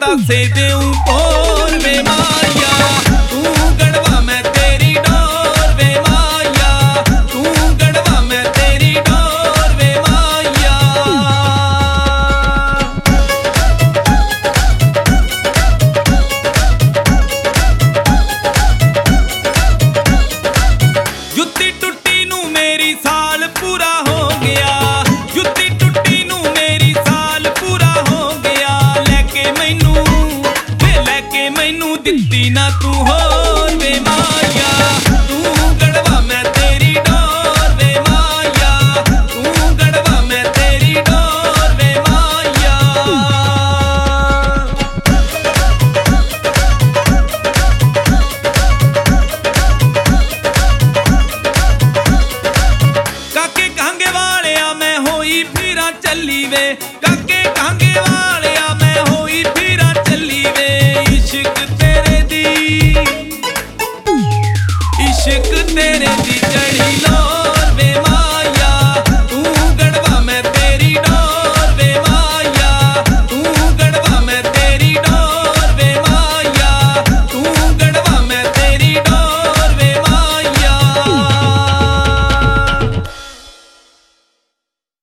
बतासे देऊं और वे माया तू गढ़वा मैं तेरी डोर वे माया तू गढ़वा मैं तेरी डोर वे माया। जुत्ती टुट्टी नू मेरी साल पूरा हो गया जुत्ती टुट्टी नू मेरी साल पूरा हो गया लेके मैनू दित्ती ना तू होर वे माया तू गढ़वा मैं तेरी डोर वे माया तू गढ़वा मैं तेरी डोर वे माया। काके कांगे वालिया मैं होई फिरा चली वे काके कांगे वालिया मैं होई फिरा चली वे इश्क तेरे दी इश्क तेरे